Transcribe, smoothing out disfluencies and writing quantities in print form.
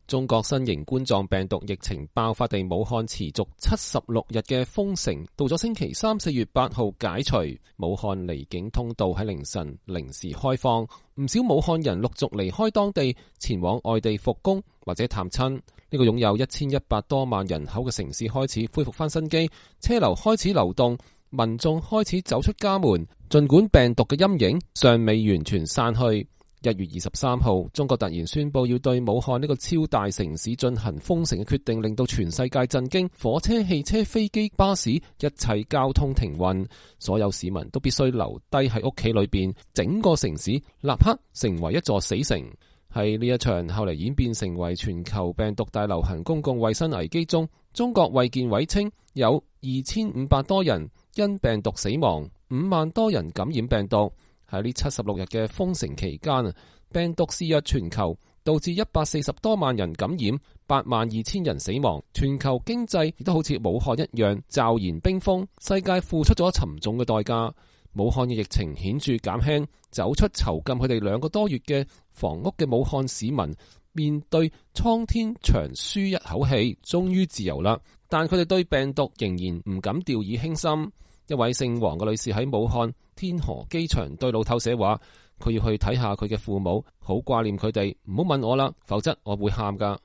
中國新型冠狀病毒疫情爆發地武漢持續76日嘅封城，到咗星期三4月8號解除，武漢離境通道喺凌晨零時開放，唔少武漢人陸續離開當地，前往外地復工或者探親。呢個擁有1100多萬人口嘅城市開始恢復翻生機，車流開始流動，民眾開始走出家門，盡管病毒嘅陰影尚未完全散去。1月23號，中國突然宣布要對武漢呢個超大城市進行封城嘅決定，令到全世界震驚。火車、汽車、飛機、巴士，一切交通停運，所有市民都必須留低喺屋企裏邊，整個城市立刻成為一座死城。喺呢一場後嚟演變成為全球病毒大流行公共衛生危機中，中國衛健委稱有2500多人因病毒死亡，5萬多人感染病毒。喺呢76日嘅封城期間，病毒肆虐全球，導致140多萬人感染，82000人死亡。全球經濟亦都好似武漢一樣驟然冰封，世界付出咗沉重嘅代價。武漢嘅疫情顯著減輕，走出囚禁佢哋2個多月嘅房屋嘅武漢市民，面對蒼天長舒一口氣，終於自由啦。但佢哋對病毒仍然唔敢掉以輕心。一位姓黃嘅女士喺武漢天河機場對路透社話，佢要去睇下佢嘅父母，好掛念佢哋，唔好問我啦，否則我會喊㗎。